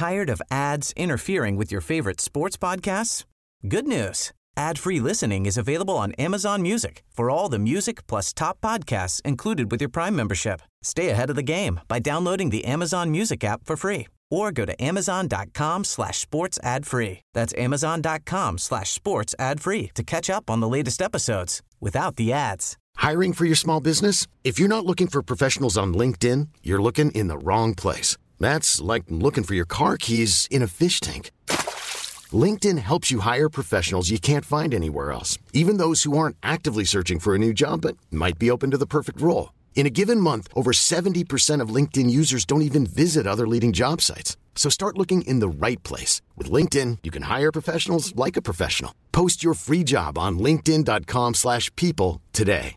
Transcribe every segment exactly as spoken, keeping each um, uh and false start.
Tired of ads interfering with your favorite sports podcasts? Good news. Ad-free listening is available on Amazon Music for all the music plus top podcasts included with your Prime membership. Stay ahead of the game by downloading the Amazon Music app for free or go to amazon.com slash sports ad free. That's amazon.com slash sports ad free to catch up on the latest episodes without the ads. Hiring for your small business? If you're not looking for professionals on LinkedIn, you're looking in the wrong place. That's like looking for your car keys in a fish tank. LinkedIn helps you hire professionals you can't find anywhere else, even those who aren't actively searching for a new job but might be open to the perfect role. In a given month, over seventy percent of LinkedIn users don't even visit other leading job sites. So start looking in the right place. With LinkedIn, you can hire professionals like a professional. Post your free job on linkedin.com slash people today.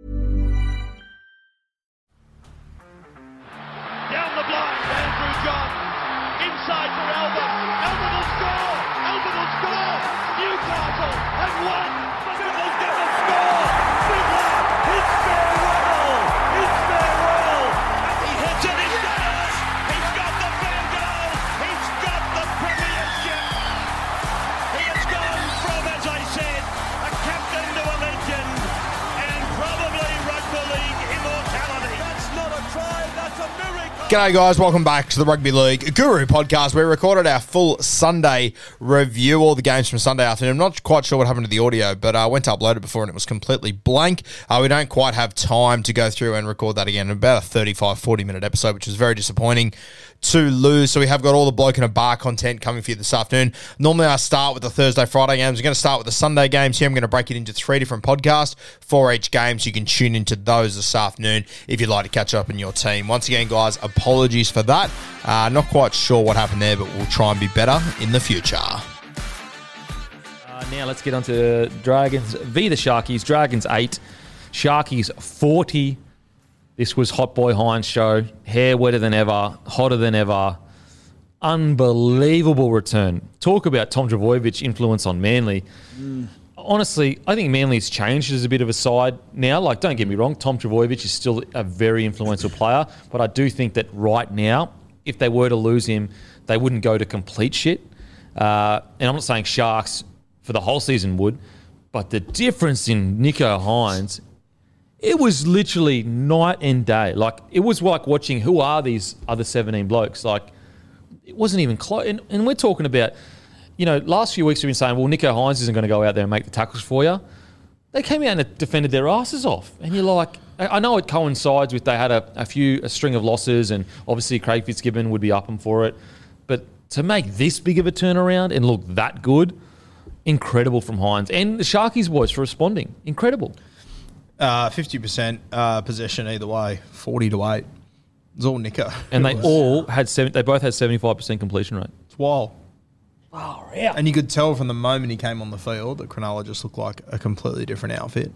Down the blind, Andrew John. Inside for Albert. Albert will score. Albert will score. Newcastle have won. Fiddler's going to score. Fiddler, it's farewell. It's farewell. And he hits it. He's got it. He's got the field goal. He's got the premiership. He has gone from, as I said, a captain to a legend and probably rugby league immortality. That's not a try. That's a miracle. G'day guys, welcome back to the Rugby League Guru podcast. We recorded our full Sunday review, all the games from Sunday afternoon. I'm not quite sure what happened to the audio, but I uh, went to upload it before and it was completely blank. Uh, we don't quite have time to go through and record that again in about a thirty-five, forty minute episode, which was very disappointing to lose. So we have got all the bloke in a bar content coming for you this afternoon. Normally I start with the Thursday, Friday games. I'm going to start with the Sunday games here. I'm going to break it into three different podcasts for each game, so you can tune into those this afternoon if you'd like to catch up on your team. Once again, guys, apologies for that. Uh, not quite sure what happened there, but we'll try and be better in the future. Uh, now let's get on to Dragons v the Sharkies. Dragons eight, Sharkies forty. This was Hot Boy Hines' show. Hair wetter than ever, hotter than ever. Unbelievable return. Talk about Tom Trbojevic influence on Manly. Mm. Honestly, I think Manly's changed as a bit of a side now. Like, don't get me wrong, Tom Trbojevic is still a very influential player, but I do think that right now, if they were to lose him, they wouldn't go to complete shit. Uh, and I'm not saying Sharks for the whole season would, but the difference in Nicho Hynes, it was literally night and day. Like, it was like watching who are these other seventeen blokes. Like, it wasn't even close. And, and we're talking about, you know, last few weeks we've been saying, well, Nicho Hynes isn't going to go out there and make the tackles for you. They came out and defended their asses off. And you're like, I know it coincides with they had a, a few, a string of losses, and obviously Craig Fitzgibbon would be up them for it. But to make this big of a turnaround and look that good, incredible from Hynes. And the Sharkies boys for responding. Incredible. Uh, fifty percent uh, possession either way, forty to eight. It's all Nicho. And they all had, seven, they both had seventy-five percent completion rate. It's wild. Oh, yeah. And you could tell from the moment he came on the field that Cronulla just looked like a completely different outfit.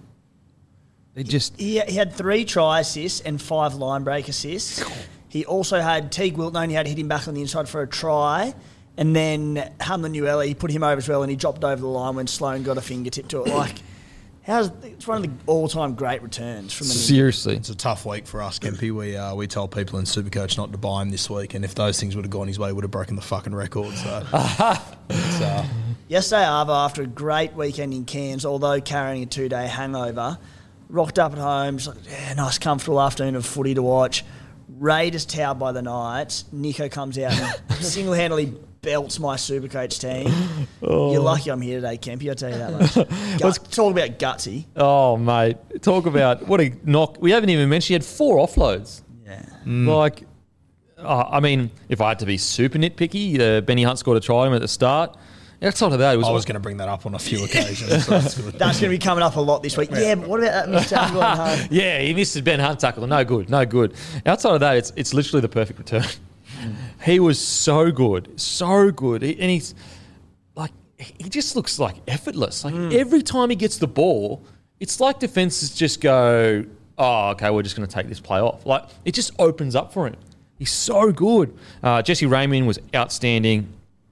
They just He, he had three try assists and five line break assists. He also had Teague Wilton, he had hit him back on the inside for a try. And then Hamlin Uele, he put him over as well, and he dropped over the line when Sloan got a fingertip to it. Like, how's it's one of the all-time great returns from the seriously. It's a tough week for us, Kempy. We uh, we told people in Supercoach not to buy him this week, and if those things would have gone his way, he would have broken the fucking record. So, it's, uh, Yesterday, Arvo, after a great weekend in Cairns, although carrying a two-day hangover, rocked up at home, just like, yeah, nice comfortable afternoon of footy to watch. Raiders towed by the Knights. Nicho comes out and single-handedly belts my Supercoach team. Oh. You're lucky I'm here today, Kempy, I'll tell you that much. Let's talk about gutsy. Oh, mate. Talk about what a knock. We haven't even mentioned he had four offloads. Yeah. Mm. Like, uh, I mean, if I had to be super nitpicky, uh, Benny Hunt scored a try on him at the start. Outside of that, it was... I was going to bring that up on a few occasions. So that's good. That's going to be coming up a lot this week. Yeah, but what about that missed tackle at home? Yeah, he missed his Ben Hunt tackle. No good, no good. Outside of that, it's it's literally the perfect return. Mm. He was so good, so good. He, and he's like, he just looks like effortless. Like mm. every time he gets the ball, it's like defenses just go, oh, okay, we're just going to take this play off. Like, it just opens up for him. He's so good. Uh, Jesse Raymond was outstanding.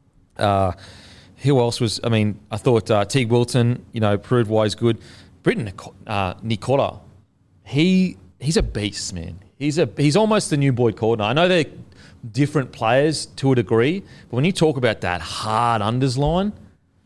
Uh, who else was, I mean, I thought uh, Teague Wilton, you know, proved why he's good. Britton uh, Nicola, he he's a beast, man. He's a he's almost the new Boyd Cordner. I know they're different players to a degree. But when you talk about that hard unders line,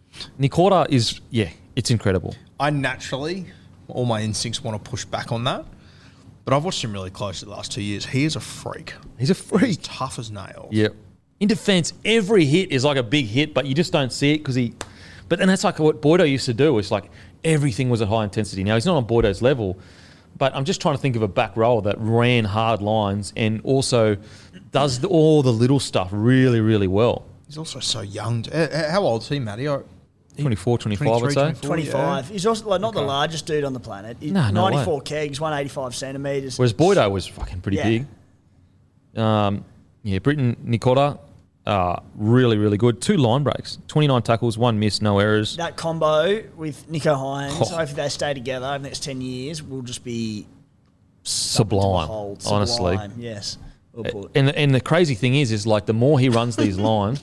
Nikora is, yeah, it's incredible. I naturally, all my instincts want to push back on that. But I've watched him really closely the last two years. He is a freak. He's a freak. He's tough as nails. Yeah. In defence, every hit is like a big hit, but you just don't see it because he... But then that's like what Boydo used to do. It's like everything was at high intensity. Now, he's not on Boydo's level, but I'm just trying to think of a back rower that ran hard lines and also does the, all the little stuff really, really well. He's also so young. Uh, How old is he, Matty? I- twenty-four, twenty-five, I'd say. twenty-five. Yeah. He's also like not Okay. the largest dude on the planet. He's No, no ninety-four way. kegs, one hundred eighty-five centimetres. Whereas Boydo was fucking pretty Yeah. big. Um, yeah, Britton Nikota, uh, really, really good. Two line breaks, twenty-nine tackles, one miss, no errors. That combo with Nico Hines, Oh. hopefully they stay together over the next ten years, will just be Sublime, behold. honestly. Sublime, yes. Well put. And and the crazy thing is, is like the more he runs these lines,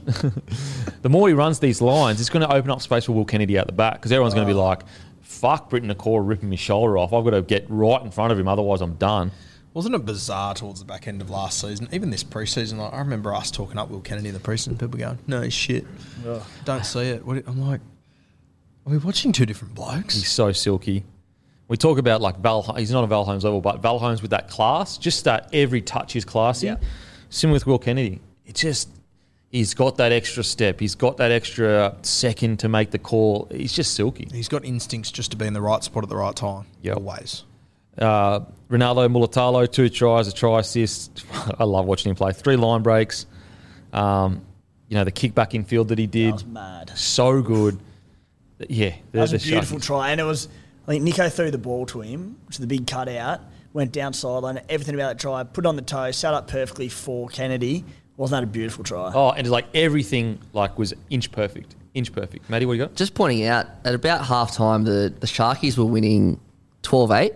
the more he runs these lines, it's going to open up space for Will Kennedy out the back because everyone's going to be like, "Fuck, Britton Nikora ripping my shoulder off. I've got to get right in front of him, otherwise I'm done." Wasn't it bizarre towards the back end of last season? Even this preseason, like, I remember us talking up Will Kennedy in the preseason. People going, "No shit, don't see it." What, I'm like, are we watching two different blokes? He's so silky. We talk about like Val. He's not a Val Holmes level, but Val Holmes with that class, just that every touch is classy. Yeah. Similar with Will Kennedy. It just he's got that extra step. He's got that extra second to make the call. He's just silky. He's got instincts just to be in the right spot at the right time. Yep. Always. Uh, Ronaldo Mulatalo, two tries, a try assist. I love watching him play. Three line breaks. Um, you know, the kick back in field that he did. That was mad. So good. Yeah. That was a the beautiful Sharkies. try. And it was, I think Nico threw the ball to him, which is the big cutout, went down sideline, everything about that try, put it on the toe, sat up perfectly for Kennedy. Wasn't that a beautiful try? Oh, and it's like everything like was inch perfect. Inch perfect. Matty, what do you got? Just pointing out, at about half time, the, the Sharkies were winning twelve eight.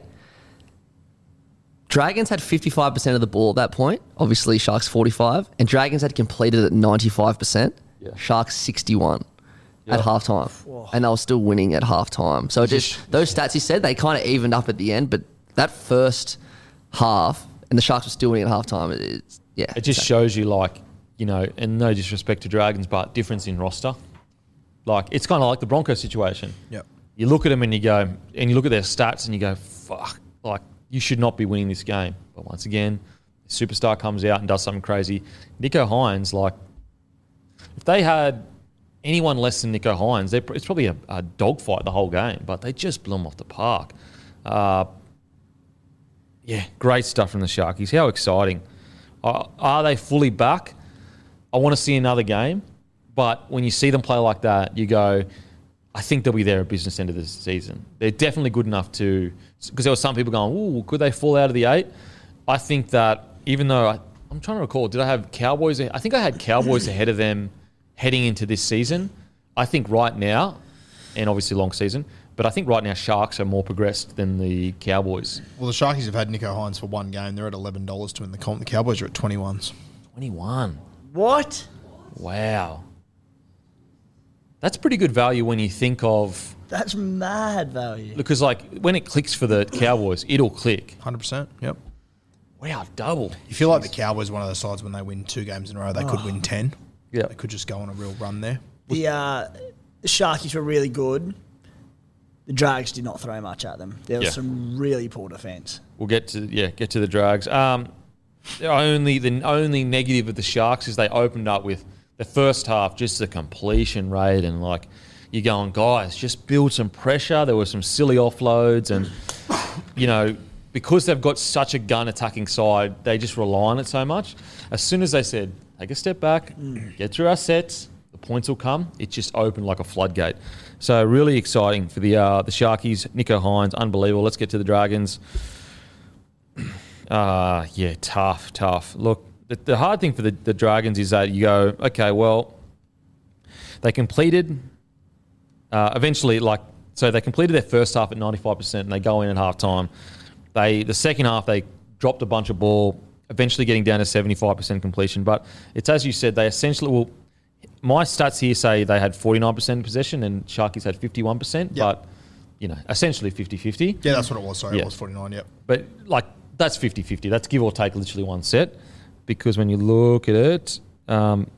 Dragons had fifty-five percent of the ball at that point. Obviously, Sharks forty-five. And Dragons had completed at ninety-five percent. Yeah. Sharks sixty-one Yeah. at half time. And they were still winning at half time. So it just those stats he said, they kind of evened up at the end. But that first half, and the Sharks were still winning at half time, it's, yeah. It just shows you, like, you know, and no disrespect to Dragons, but difference in roster. Like, it's kind of like the Broncos situation. Yep. You look at them and you go, and you look at their stats and you go, fuck, like, you should not be winning this game. But once again, the superstar comes out and does something crazy. Nico Hines, like, if they had anyone less than Nico Hines, they're- it's probably a, a dogfight the whole game, but they just blew them off the park. Uh, yeah, great stuff from the Sharkies. How exciting. Uh, are they fully back? I want to see another game, but when you see them play like that, you go, I think they'll be there at business end of the season. They're definitely good enough to, because there were some people going, ooh, could they fall out of the eight? I think that even though, I, I'm trying to recall, did I have Cowboys? I think I had Cowboys ahead of them heading into this season. I think right now, and obviously long season, but I think right now Sharks are more progressed than the Cowboys. Well, the Sharkies have had Nico Hines for one game. They're at eleven dollars to win the comp. The Cowboys are at twenty-ones. twenty-one. What? Wow. That's pretty good value when you think of, That's mad value. because like when it clicks for the Cowboys, it'll click. one hundred percent. Yep. Wow, double. You feel like the Cowboys are one of those sides when they win two games in a row, they could win ten. Yeah. They could just go on a real run there. The, uh, the Sharkies were really good. The Drags did not throw much at them. There was Yeah. some really poor defence. We'll get to yeah, get to the Drags. Um, the only the only negative of the Sharks is they opened up with the first half just a completion rate, and like you're going, guys, just build some pressure. There were some silly offloads, and you know, because they've got such a gun attacking side, they just rely on it so much. As soon as they said, take a step back, get through our sets, the points will come, it just opened like a floodgate. So really exciting for the uh, the Sharkies. Nico Hines, unbelievable. Let's get to the Dragons. Uh, yeah, tough, tough. Look, the, the hard thing for the, the Dragons is that you go, okay, well, they completed, uh, eventually, like, so they completed their first half at ninety-five percent and they go in at halftime. They, the second half, they dropped a bunch of ball, eventually getting down to seventy-five percent completion. But it's as you said, they essentially, well, my stats here say they had forty-nine percent possession and Sharkies had fifty-one percent, Yep. but, you know, essentially fifty-fifty. Yeah, that's what it was. Sorry, Yeah. it was forty-nine, yep. But, like, that's fifty-fifty. That's give or take literally one set. because when you look at it, um,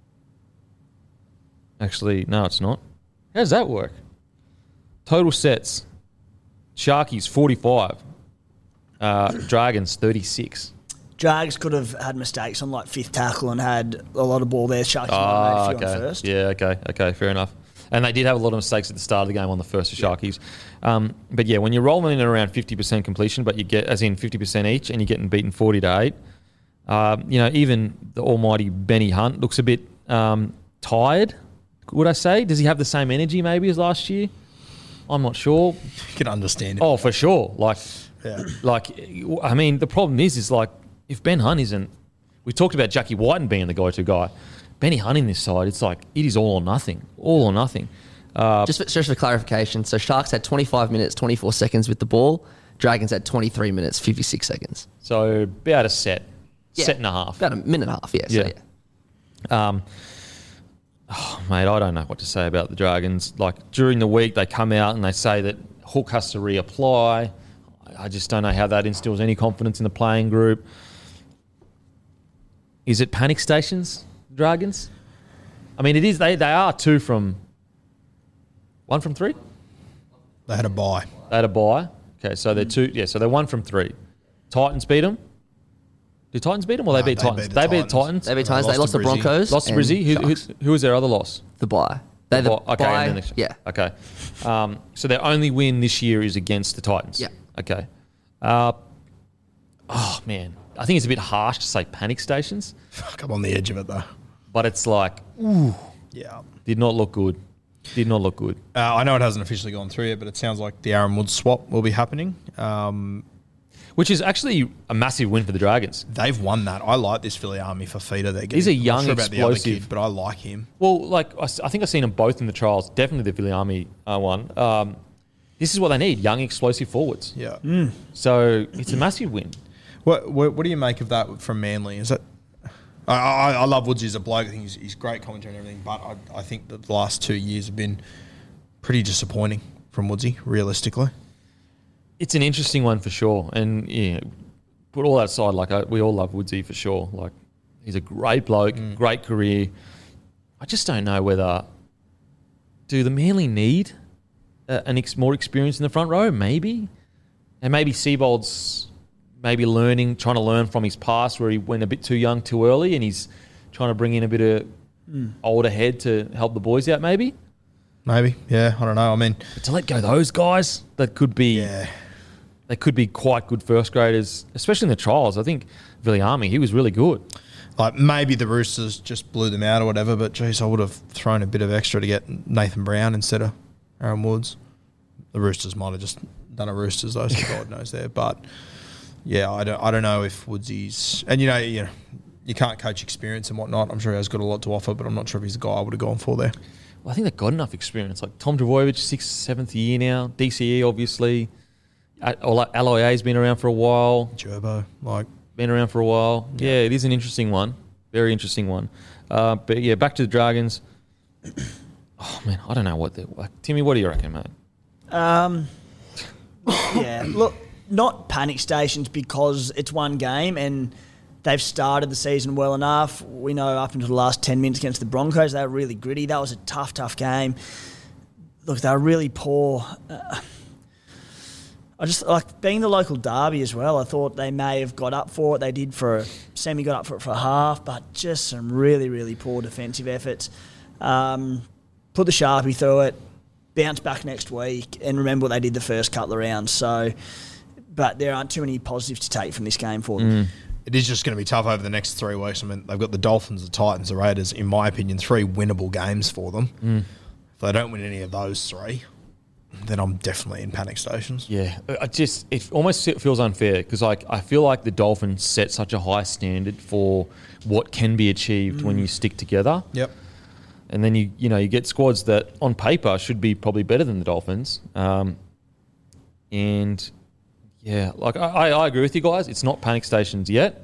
actually, no, it's not. How does that work? Total sets. Sharkies, forty-five. Uh, Dragons, thirty-six. Drags could have had mistakes on like fifth tackle and had a lot of ball there. Sharkies Oh, might have made a few okay. on first. Yeah, okay, okay, fair enough. And they did have a lot of mistakes at the start of the game on the first of Sharkies. Um, but yeah, when you're rolling in at around fifty percent completion, but you get, as in fifty percent each, and you're getting beaten forty to eight, um, you know, even the almighty Benny Hunt looks a bit um, tired, would I say? Does he have the same energy maybe as last year? I'm not sure. You can understand it. Oh, for sure. Like, Yeah. like, I mean, the problem is, is like, if Ben Hunt isn't, we talked about Jackie Whiten being the go-to guy. Benny Hunt in this side, it's like, it is all or nothing. All or nothing. Uh, Just for, just for clarification, so Sharks had twenty-five minutes, twenty-four seconds with the ball. Dragons had twenty-three minutes, fifty-six seconds. so about a set. Yeah. Set and a half. About a minute and a half, yeah. So Yeah. yeah. Um, oh, mate, I don't know what to say about the Dragons. Like, during the week, they come out and they say that Hook has to reapply. I just don't know how that instills any confidence in the playing group. Is it panic stations, Dragons? I mean, it is. They, they are two from... One from three? They had a bye. They had a bye. Okay, so they're two... Yeah, so they're one from three. Titans beat them? Did Titans beat them or No, they beat they Titans? beat the they beat Titans. Titans. They beat They times. They lost lost to the Brizzy. Broncos. Lost to and Brizzy. Who, who, Sharks. who was their other loss? The bye. They're the Bi- okay, bye. and then the- Yeah. Okay. Um, so their only win this year is against the Titans. Yeah. Okay. Uh, oh man, I think it's a bit harsh to say panic stations, Fuck, I'm on the edge of it though. but it's like Yeah. did not look good. Did not look good. Uh, I know it hasn't officially gone through yet, but it sounds like the Aaron Woods swap will be happening. Um, Which is actually a massive win for the Dragons. they've won that. I like this Philly Army for Feeder. They're He's a getting- I'm young, not sure about the other explosive- kid, but I like him. Well, like I, s- I think I've seen them both in the trials. Definitely the Philly Army uh, one. Um, this is what they need: young, explosive forwards. Yeah. So it's a massive win. What, what What do you make of that from Manly? Is that I, I, I love Woods as a bloke. I think he's, he's great commentary and everything, but I, I think that the last two years have been pretty disappointing from Woodsy, realistically. It's an interesting one for sure, and yeah, put all that aside, like I, we all love Woodsy for sure. Like he's a great bloke, great career. I just don't know whether do the Manly need uh, an ex- more experience in the front row, maybe, and maybe Seibold's maybe learning, trying to learn from his past where he went a bit too young too early, and he's trying to bring in a bit of older head to help the boys out, maybe. Maybe, yeah, I don't know. I mean, But to let go those guys that could be. yeah, They could be quite good first graders, especially in the trials. I think Billy Army, he was really good. like maybe the Roosters just blew them out or whatever, but geez, I would have thrown a bit of extra to get Nathan Brown instead of Aaron Woods. The Roosters might have just done a Roosters though, so God knows there. But yeah, I don't, I don't know if Woodsy's, and you know, you know, you can't coach experience and whatnot. I'm sure he has got a lot to offer, but I'm not sure if he's the guy I would have gone for there. Well, I think they've got enough experience. Like Tom Trbojevic, sixth, seventh year now. D C E, obviously. Aloia's been around for a while. Gerbo, like, Been around for a while. Yeah, it is an interesting one. Very interesting one. Uh, but yeah, back to the Dragons. Oh, man, I don't know what they're... Like, Timmy, what do you reckon, mate? Um, yeah, look, not panic stations because it's one game and they've started the season well enough. We know up until the last ten minutes against the Broncos, they were really gritty. That was a tough, tough game. Look, they were really poor. Uh, I just, like, being the local derby as well, I thought they may have got up for it. They did for a semi, got up for it for a half, but just some really, really poor defensive efforts. Um, put the Sharpie through it, bounce back next week, and remember what they did the first couple of rounds. So, but there aren't too many positives to take from this game for them. it is just going to be tough over the next three weeks. I mean, they've got the Dolphins, the Titans, the Raiders. In my opinion, three winnable games for them. If they don't win any of those three, then I'm definitely in panic stations. Yeah, I just it almost feels unfair because like I feel like the Dolphins set such a high standard for what can be achieved when you stick together. Yep. And then you you know you get squads that on paper should be probably better than the Dolphins. Um, and yeah, like I, I agree with you guys. It's not panic stations yet,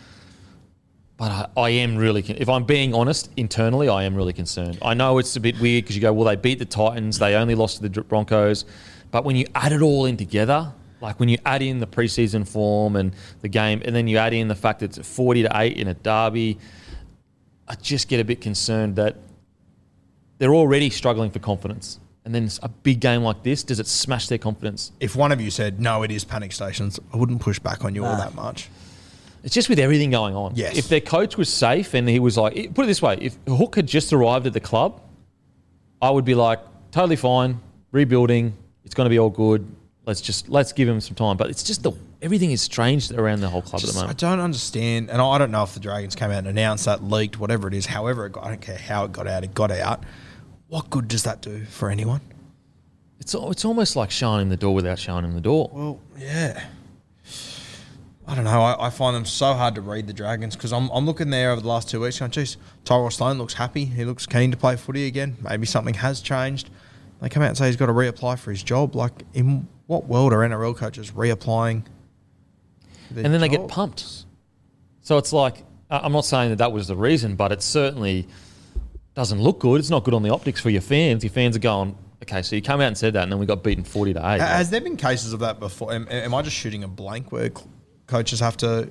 but I, I am really, con- if I'm being honest, internally I am really concerned. I know it's a bit weird because you go, well, they beat the Titans, they only lost to the Broncos, but when you add it all in together, Like when you add in the preseason form and the game, and then you add in the fact that it's forty to eight in a derby, I just get a bit concerned that they're already struggling for confidence. And then a big game like this, does it smash their confidence? If one of you said, no, it is panic stations, I wouldn't push back on you all that much. It's just with everything going on. Yes. If their coach was safe and he was like, put it this way, if Hook had just arrived at the club, I would be like, totally fine, rebuilding, it's going to be all good. Let's just, let's give him some time. But it's just the, everything is strange around the whole club Just, at the I moment. don't understand, and I don't know if the Dragons came out and announced that, leaked, whatever it is, however it got, I don't care how it got out, it got out. What good does that do for anyone? It's it's almost like showing him the door without showing him the door. Well, yeah. I don't know. I, I find them so hard to read, the Dragons, because I'm, I'm looking there over the last two weeks going, geez, Tyrell Sloan looks happy. He looks keen to play footy again. Maybe something has changed. They come out and say he's got to reapply for his job. Like, in what world are N R L coaches reapplying for their And then they job? get pumped. So it's like, I- I'm not saying that that was the reason, but it certainly doesn't look good. It's not good on the optics for your fans. Your fans are going, okay, so you come out and said that, and then we got beaten forty to eight. Has there been cases of that before? Am, am I just shooting a blank where c- coaches have to...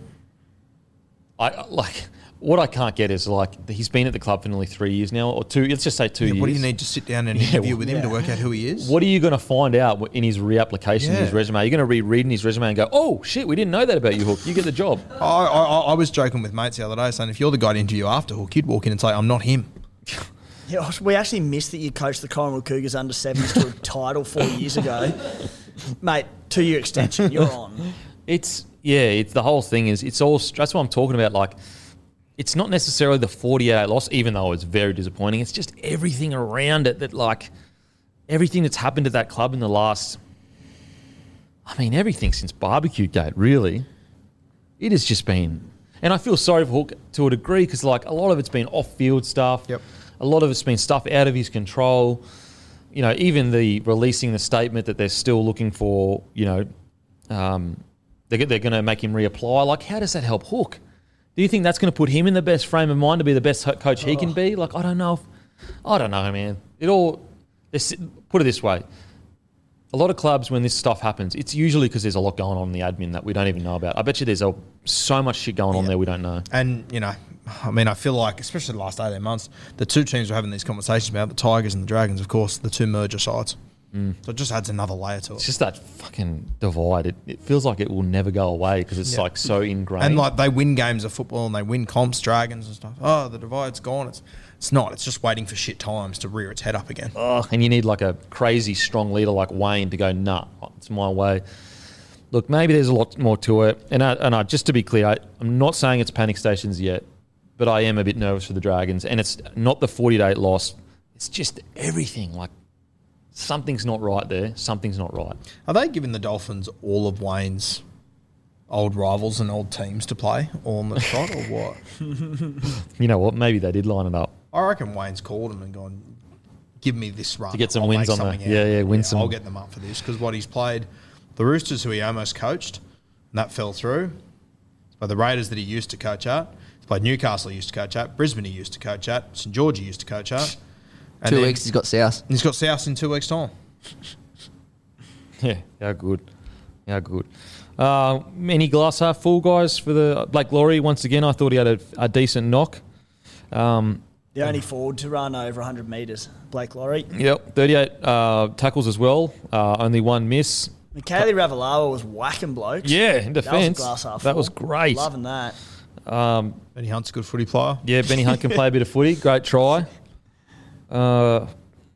I like what I can't get is like he's been at the club for nearly three years now, or two. Let's just say two Yeah, years. what do you need to sit down and Yeah, interview well, with him to work out who he is? What are you going to find out in his reapplication, in his Yeah. resume? You're going to reread in his resume and go, "Oh shit, we didn't know that about you, Hook. You get the job." I, I, I was joking with mates the other day saying if you're the guy to interview after Hook, you'd walk in and say, I'm not him. Yeah, we actually missed that you coached the Collingwood Cougars under sevens to a title four years ago. Mate, two-year extension, you're on. It's yeah, it's the whole thing is it's all that's what I'm talking about. Like, it's not necessarily the forty-eight loss, even though it's very disappointing. It's just everything around it that like everything that's happened to that club in the last. I mean, everything since Barbecue Gate, really. It has just been, and I feel sorry for Hook to a degree because like a lot of it's been off-field stuff. Yep. A lot of it's been stuff out of his control. You know, even the releasing the statement that they're still looking for, you know, um, they're, they're going to make him reapply. Like, how does that help Hook? Do you think that's going to put him in the best frame of mind to be the best ho- coach he can be? Like, I don't know. If, I don't know, man. It all, it's- put it this way. A lot of clubs, when this stuff happens, it's usually because there's a lot going on in the admin that we don't even know about. I bet you there's a, so much shit going on there we don't know. And, you know, I mean, I feel like, especially the last eighteen months, the two teams we're having these conversations about, the Tigers and the Dragons, of course, the two merger sides. Mm. So it just adds another layer to it. It's just that fucking divide. It, it feels like it will never go away because it's Yeah. like so ingrained. And like they win games of football and they win comps, Dragons and stuff. Oh, the divide's gone. It's it's not. It's just waiting for shit times to rear its head up again. Ugh, and you need like a crazy strong leader like Wayne to go, nah, it's my way. Look, maybe there's a lot more to it. And I, and I, just to be clear, I, I'm not saying it's panic stations yet, but I am a bit nervous for the Dragons. And it's not the forty to eight loss. It's just everything. Like, something's not right there. Something's not right. Are they giving the Dolphins all of Wayne's old rivals and old teams to play all on the trot or what? You know what? Maybe they did line it up. I reckon Wayne's called him and gone, give me this run. To get some I'll wins make on the- something yeah, out. yeah, win some- I'll get them up for this because what he's played, the Roosters who he almost coached, and that fell through. He's played the Raiders that he used to coach at. He's played Newcastle he used to coach at. Brisbane he used to coach at. St George he used to coach at. And Two then- weeks, he's got South. and he's got South in two weeks' time. Yeah, how good. How good. Uh, any glass half full, guys, for the Blake Laurie? Once again, I thought he had a, a decent knock. Um, The only forward to run over one hundred metres, Blake Laurie. yep, thirty-eight uh, tackles as well. Uh, only one miss. Michaeli Ravalawa was whacking blokes. Yeah, in That was a defence. glass half That full. was great. Loving that. Benny Hunt's a good footy player. Yeah, Benny Hunt can play a bit of footy. Great try. Uh,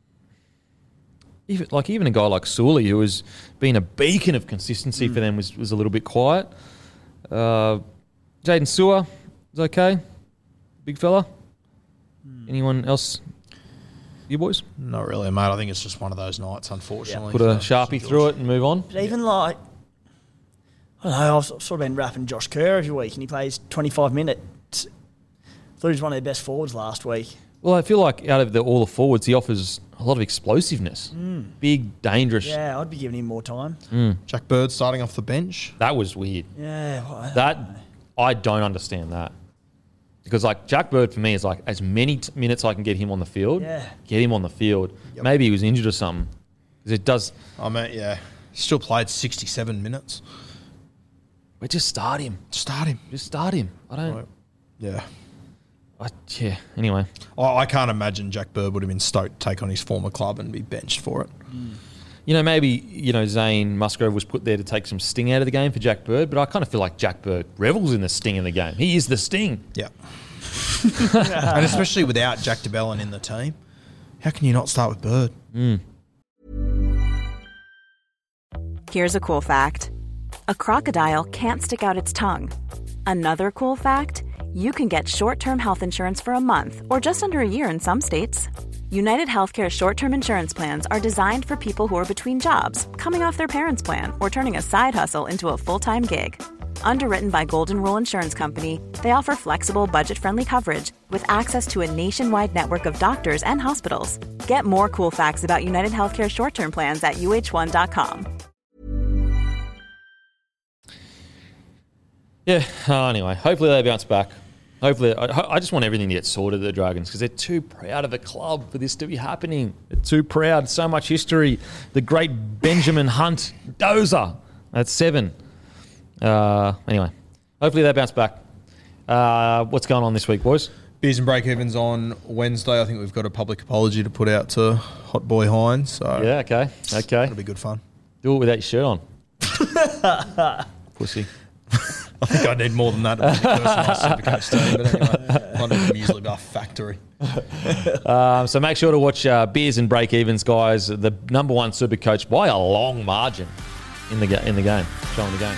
even like even a guy like Sully, who has been a beacon of consistency for them, was, was a little bit quiet. Uh, Jaden Sewer is okay. Big fella. Anyone else? You boys? Not really, mate. I think it's just one of those nights, unfortunately. Put a for Sharpie St through George. it and move on. But even like, I don't know, I've sort of been rapping Josh Kerr every week and he plays twenty-five minutes. I thought he was one of their best forwards last week. Well, I feel like out of the, all the forwards, he offers a lot of explosiveness. Big, dangerous. Yeah, I'd be giving him more time. Jack Bird starting off the bench. That was weird. Yeah. Well, That I don't understand that. Because like Jack Bird for me is like as many t- minutes I can get him on the field, Yeah. get him on the field. Maybe he was injured or something. Because it does. I mean, yeah. Still played sixty-seven minutes. We just start him. Start him. Just start him. I don't. Right. Yeah. I, yeah. Anyway, I, I can't imagine Jack Bird would have been stoked to take on his former club and be benched for it. Mm. you know, maybe you know Zane Musgrove was put there to take some sting out of the game for Jack Bird, but I kind of feel like Jack Bird revels in the sting in the game. He is the sting. Yeah. And especially without Jack de Belin in the team, how can you not start with Bird? Mm. Here's a cool fact. A crocodile can't stick out its tongue. Another cool fact, you can get short-term health insurance for a month or just under a year in some states. United Healthcare short-term insurance plans are designed for people who are between jobs, coming off their parents' plan, or turning a side hustle into a full-time gig. Underwritten by Golden Rule Insurance Company, they offer flexible, budget-friendly coverage with access to a nationwide network of doctors and hospitals. Get more cool facts about United Healthcare short-term plans at U H one dot com. Yeah, uh, anyway, hopefully they bounce back. Hopefully, I, I just want everything to get sorted, the Dragons, because they're too proud of a club for this to be happening. They're too proud. So much history. The great Benjamin Hunt Dozer at seven. Uh, anyway, hopefully they bounce back. Uh, what's going on this week, boys? Beers and Break-Evens on Wednesday. I think we've got a public apology to put out to Hot Boy Hines. So Yeah, okay, okay. It'll be good fun. Do it without your shirt on. Pussy. I think I need more than that to be the personalised Supercoach team. But anyway, I need the Muesli Bar factory. Um, so make sure to watch uh, Beers and Break-Evens, guys. The number one Supercoach by a long margin in the ga- in the game, showing the game.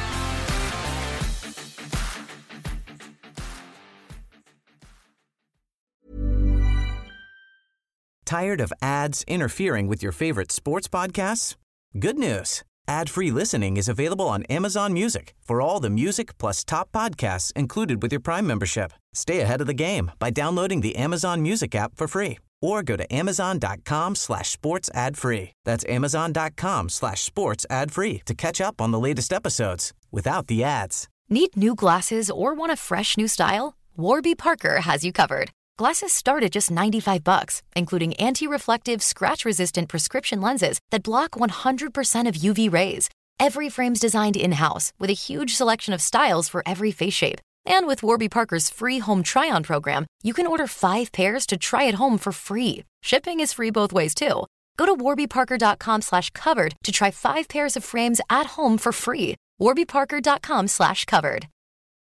Tired of ads interfering with your favorite sports podcasts? Good news. Ad-free listening is available on Amazon Music for all the music plus top podcasts included with your Prime membership. Stay ahead of the game by downloading the Amazon Music app for free or go to amazon.com slash sports ad free. That's amazon.com slash sports ad free to catch up on the latest episodes without the ads. Need new glasses or want a fresh new style? Warby Parker has you covered. Glasses start at just ninety-five bucks, including anti-reflective, scratch-resistant prescription lenses that block one hundred percent of U V rays. Every frame's designed in-house with a huge selection of styles for every face shape. And with Warby Parker's free home try-on program, you can order five pairs to try at home for free. Shipping is free both ways, too. Go to warbyparker.com slash covered to try five pairs of frames at home for free. warbyparker.com slash covered.